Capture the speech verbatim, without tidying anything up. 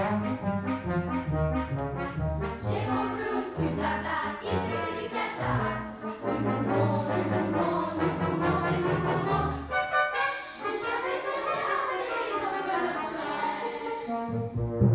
Chez mon clown, tu blabla, ici c'est du cata. Nous mourons, nous mourons, nous mourons, et nous mourons. Vous avez donné à l'oncle notre chant.